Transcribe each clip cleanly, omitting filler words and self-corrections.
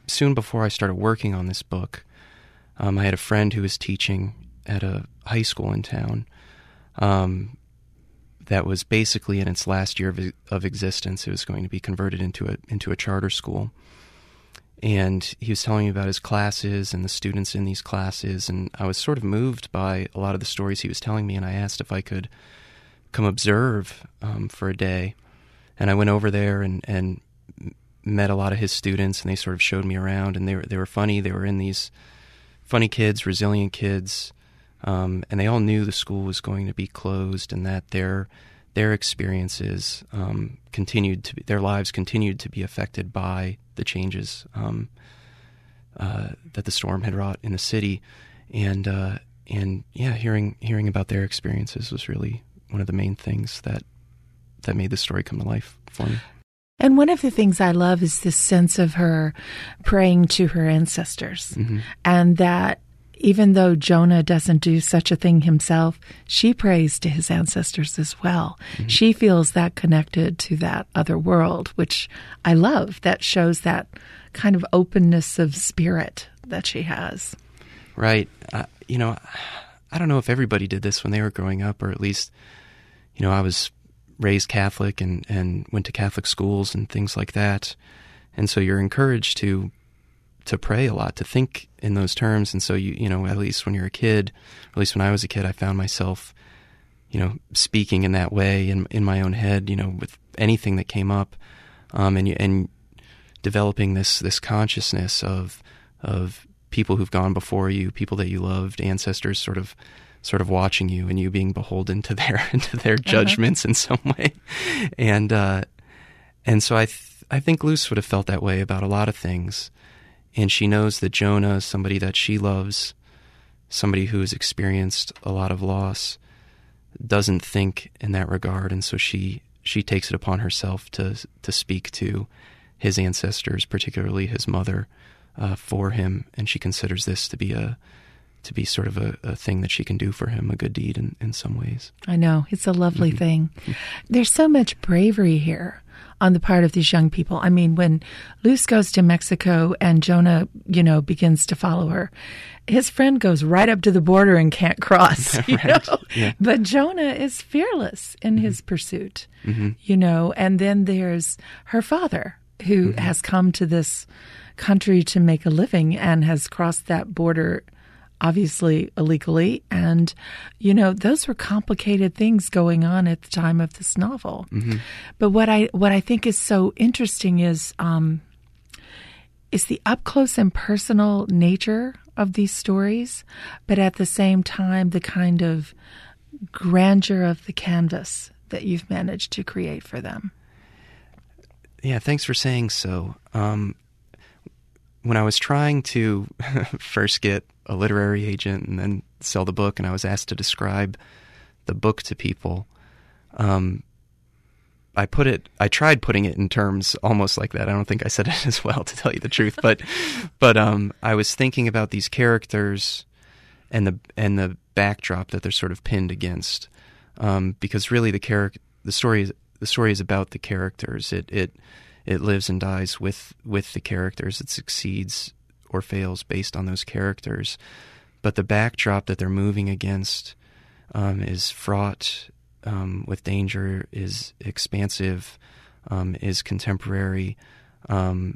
soon before I started working on this book, I had a friend who was teaching at a high school in town that was basically in its last year of existence. It was going to be converted into a charter school. And he was telling me about his classes and the students in these classes, and I was sort of moved by a lot of the stories he was telling me, and I asked if I could come observe for a day. And I went over there and met a lot of his students, and they sort of showed me around, and they were funny. They were in these funny kids, resilient kids, and they all knew the school was going to be closed, and that their experiences their lives continued to be affected by the changes that the storm had wrought in the city, and hearing about their experiences was really one of the main things that made the story come to life for me. And one of the things I love is this sense of her praying to her ancestors, and that even though Jonah doesn't do such a thing himself, she prays to his ancestors as well. She feels that connected to that other world, which I love. That shows that kind of openness of spirit that she has. Right. I don't know if everybody did this when they were growing up, or at least, I was raised Catholic and went to Catholic schools and things like that. And so you're encouraged to pray a lot, to think in those terms. And so, at least when you're a kid, or at least when I was a kid, I found myself, speaking in that way in my own head, with anything that came up, and developing this consciousness of people who've gone before you, people that you loved, ancestors sort of watching you, and you being beholden to their judgments in some way. And so I think Luce would have felt that way about a lot of things. And she knows that Jonah is somebody that she loves, somebody who has experienced a lot of loss, doesn't think in that regard. And so she takes it upon herself to speak to his ancestors, particularly his mother, for him. And she considers this to be sort of a thing that she can do for him, a good deed in some ways. I know. It's a lovely thing. There's so much bravery here on the part of these young people. I mean, when Luce goes to Mexico and Jonah, begins to follow her, his friend goes right up to the border and can't cross, Right. Yeah. But Jonah is fearless in his pursuit, and then there's her father who has come to this country to make a living and has crossed that border obviously illegally. And, those were complicated things going on at the time of this novel. But what I think is so interesting is the up close and personal nature of these stories, but at the same time, the kind of grandeur of the canvas that you've managed to create for them. Yeah, thanks for saying so. When I was trying to first get a literary agent and then sell the book, and I was asked to describe the book to people, I tried putting it in terms almost like that. I don't think I said it as well, to tell you the truth, but I was thinking about these characters and the backdrop that they're sort of pinned against, because really the story is about the characters. It lives and dies with the characters. It succeeds or fails based on those characters. But the backdrop that they're moving against is fraught with danger, is expansive, is contemporary. The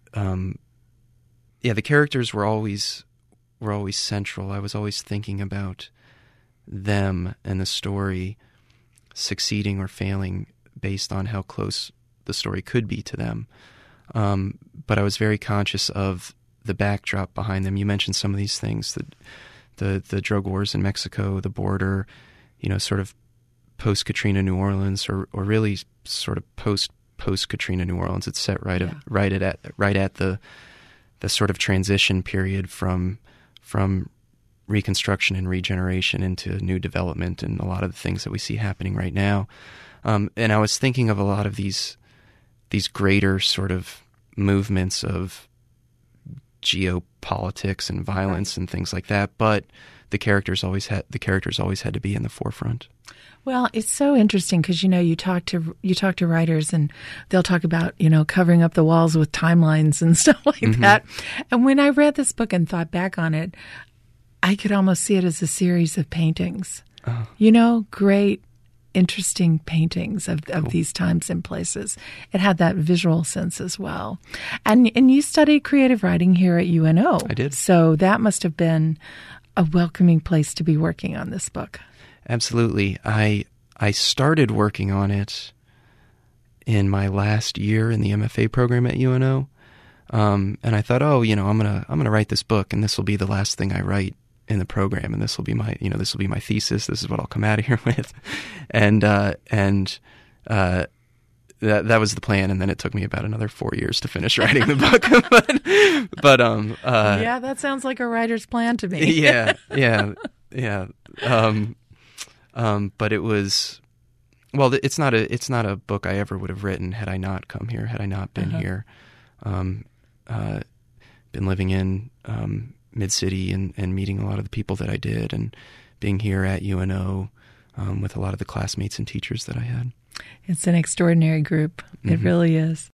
characters were always central. I was always thinking about them and the story succeeding or failing based on how close the story could be to them. But I was very conscious of the backdrop behind them. You mentioned some of these things, the drug wars in Mexico, the border, sort of post-Katrina New Orleans, or really sort of post-Katrina New Orleans. It's set right at the sort of transition period from reconstruction and regeneration into new development, and a lot of the things that we see happening right now. And I was thinking of a lot of these greater sort of movements of geopolitics and violence and things like that, but the characters always had to be in the forefront. Well, it's so interesting because, you talk to writers and they'll talk about, covering up the walls with timelines and stuff like that. And when I read this book and thought back on it, I could almost see it as a series of paintings, great, interesting paintings of these times and places. It had that visual sense as well. And you studied creative writing here at UNO. I did. So that must have been a welcoming place to be working on this book. Absolutely. I started working on it in my last year in the MFA program at UNO, and I thought, I'm gonna write this book, and this will be the last thing I write in the program, and this will be my thesis. This is what I'll come out of here with, and that was the plan. And then it took me about another 4 years to finish writing the book. but yeah, that sounds like a writer's plan to me. yeah. But it was, it's not a book I ever would have written had I not come here, had I not been here. Been living in Mid-City and meeting a lot of the people that I did, and being here at UNO with a lot of the classmates and teachers that I had. It's an extraordinary group. It really is.